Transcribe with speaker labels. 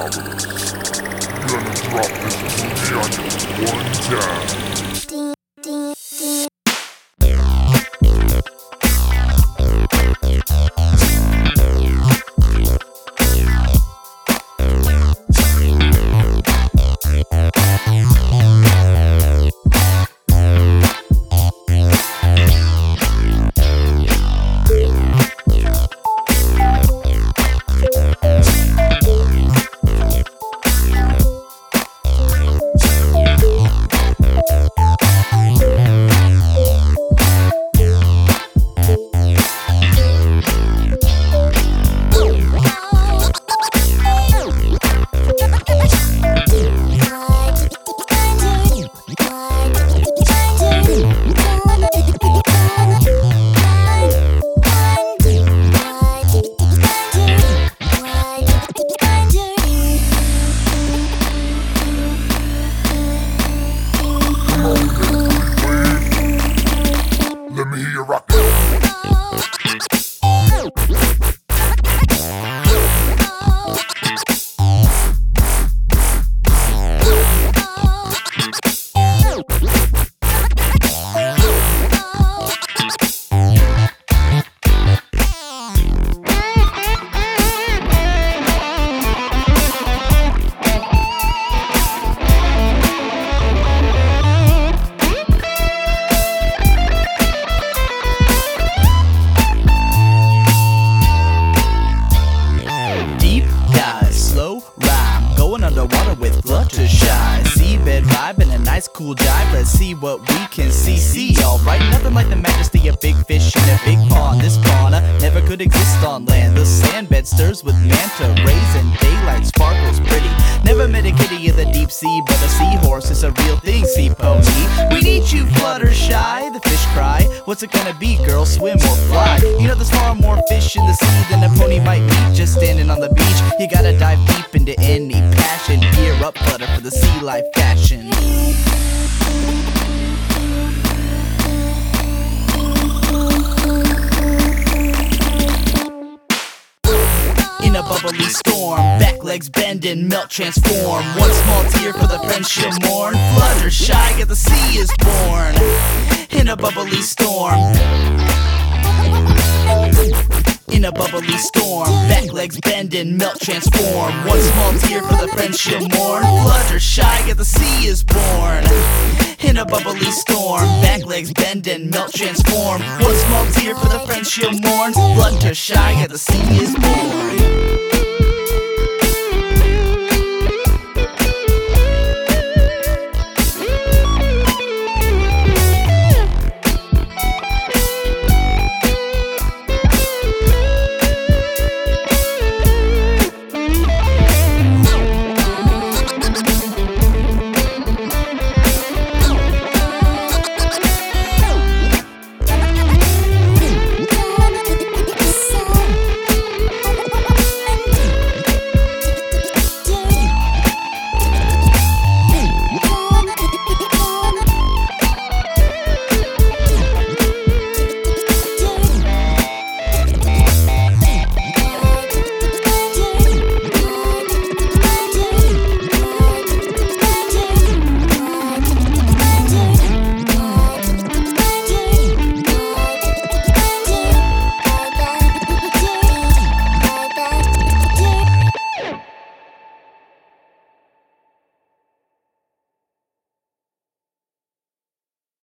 Speaker 1: Gonna drop this movie on you one time. Let me hear you rock.
Speaker 2: Underwater with Fluttershy, seabed vibe and a nice cool jive. Let's see what we can see. Alright, nothing like the majesty of big fish in a big pond. This fauna never could exist on land. The sand bed stirs with manta rays and daylight sparkles pretty. Never met a kitty in the deep sea, but a seahorse is a real thing. Sea pony, we need you, Fluttershy. The fish cry, what's it gonna be, girl? Swim or fly? You know there's far more fish in the sea than a pony might meet just standing on the beach. You gotta dive deep into any passion. Gear up, Flutter, for the sea life fashion. In a bubbly storm, back legs bend and melt, transform. One small tear for the friends she'll mourn. Fluttershy, at the sea is born. In a bubbly storm. In a bubbly storm, back legs bend and melt, transform. One small tear for the friends she'll mourn. Fluttershy, at the sea is born. In a bubbly storm, back legs bend and melt, transform. One small tear for the friends she'll mourn. Fluttershy, at the sea is born.